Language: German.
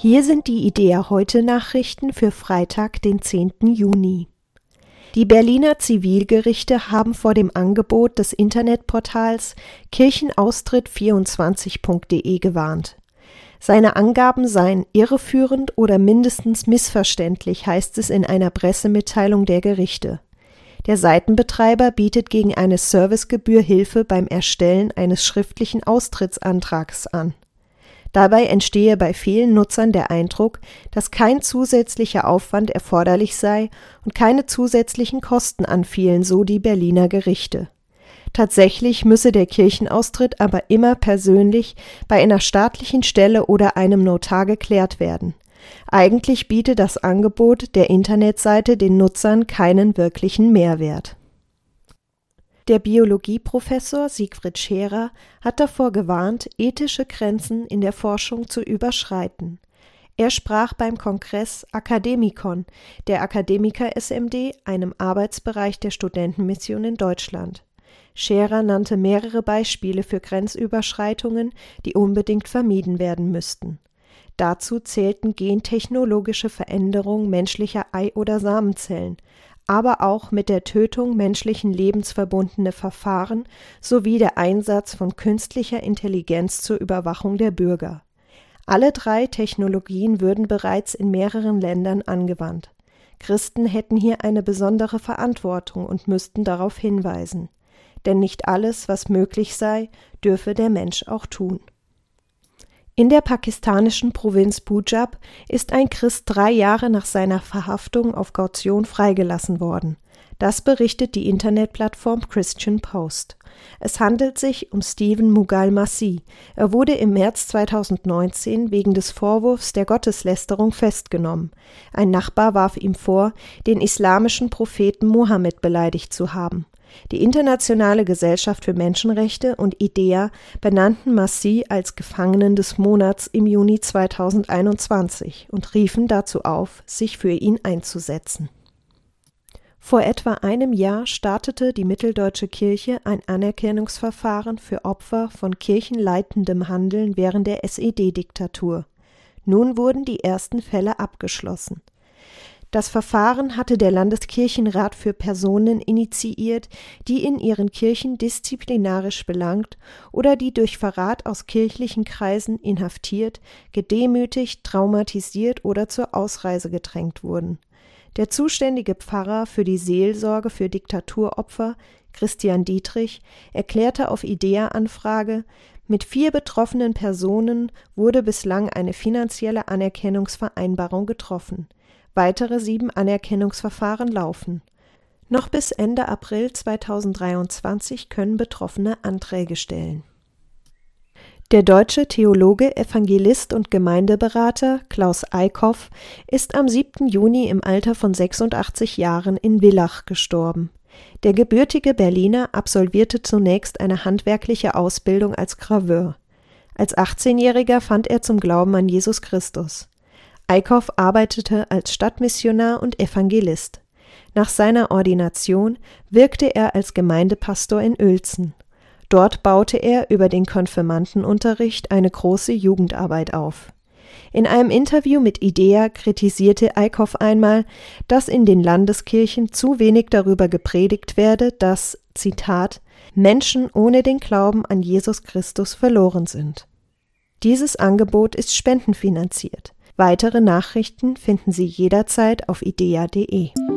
Hier sind die IDEA-Heute-Nachrichten für Freitag, den 10. Juni. Die Berliner Zivilgerichte haben vor dem Angebot des Internetportals kirchenaustritt24.de gewarnt. Seine Angaben seien irreführend oder mindestens missverständlich, heißt es in einer Pressemitteilung der Gerichte. Der Seitenbetreiber bietet gegen eine Servicegebühr Hilfe beim Erstellen eines schriftlichen Austrittsantrags an. Dabei entstehe bei vielen Nutzern der Eindruck, dass kein zusätzlicher Aufwand erforderlich sei und keine zusätzlichen Kosten anfielen, so die Berliner Gerichte. Tatsächlich müsse der Kirchenaustritt aber immer persönlich bei einer staatlichen Stelle oder einem Notar geklärt werden. Eigentlich biete das Angebot der Internetseite den Nutzern keinen wirklichen Mehrwert. Der Biologieprofessor Siegfried Scherer hat davor gewarnt, ethische Grenzen in der Forschung zu überschreiten. Er sprach beim Kongress Akademikon der Akademiker SMD, einem Arbeitsbereich der Studentenmission in Deutschland. Scherer nannte mehrere Beispiele für Grenzüberschreitungen, die unbedingt vermieden werden müssten. Dazu zählten gentechnologische Veränderung menschlicher Ei- oder Samenzellen, aber auch mit der Tötung menschlichen Lebens verbundene Verfahren sowie der Einsatz von künstlicher Intelligenz zur Überwachung der Bürger. Alle drei Technologien würden bereits in mehreren Ländern angewandt. Christen hätten hier eine besondere Verantwortung und müssten darauf hinweisen. Denn nicht alles, was möglich sei, dürfe der Mensch auch tun. In der pakistanischen Provinz Punjab ist ein Christ 3 Jahre nach seiner Verhaftung auf Kaution freigelassen worden. Das berichtet die Internetplattform Christian Post. Es handelt sich um Stephen Mughal Masih. Er wurde im März 2019 wegen des Vorwurfs der Gotteslästerung festgenommen. Ein Nachbar warf ihm vor, den islamischen Propheten Mohammed beleidigt zu haben. Die Internationale Gesellschaft für Menschenrechte und IDEA benannten Masih als Gefangenen des Monats im Juni 2021 und riefen dazu auf, sich für ihn einzusetzen. Vor etwa einem Jahr startete die Mitteldeutsche Kirche ein Anerkennungsverfahren für Opfer von kirchenleitendem Handeln während der SED-Diktatur. Nun wurden die ersten Fälle abgeschlossen. Das Verfahren hatte der Landeskirchenrat für Personen initiiert, die in ihren Kirchen disziplinarisch belangt oder die durch Verrat aus kirchlichen Kreisen inhaftiert, gedemütigt, traumatisiert oder zur Ausreise gedrängt wurden. Der zuständige Pfarrer für die Seelsorge für Diktaturopfer, Christian Dietrich, erklärte auf IDEA-Anfrage, mit 4 betroffenen Personen wurde bislang eine finanzielle Anerkennungsvereinbarung getroffen. Weitere 7 Anerkennungsverfahren laufen. Noch bis Ende April 2023 können Betroffene Anträge stellen. Der deutsche Theologe, Evangelist und Gemeindeberater Klaus Eickhoff ist am 7. Juni im Alter von 86 Jahren in Villach gestorben. Der gebürtige Berliner absolvierte zunächst eine handwerkliche Ausbildung als Graveur. Als 18-Jähriger fand er zum Glauben an Jesus Christus. Eickhoff arbeitete als Stadtmissionar und Evangelist. Nach seiner Ordination wirkte er als Gemeindepastor in Uelzen. Dort baute er über den Konfirmandenunterricht eine große Jugendarbeit auf. In einem Interview mit IDEA kritisierte Eickhoff einmal, dass in den Landeskirchen zu wenig darüber gepredigt werde, dass, Zitat, Menschen ohne den Glauben an Jesus Christus verloren sind. Dieses Angebot ist spendenfinanziert. Weitere Nachrichten finden Sie jederzeit auf idea.de.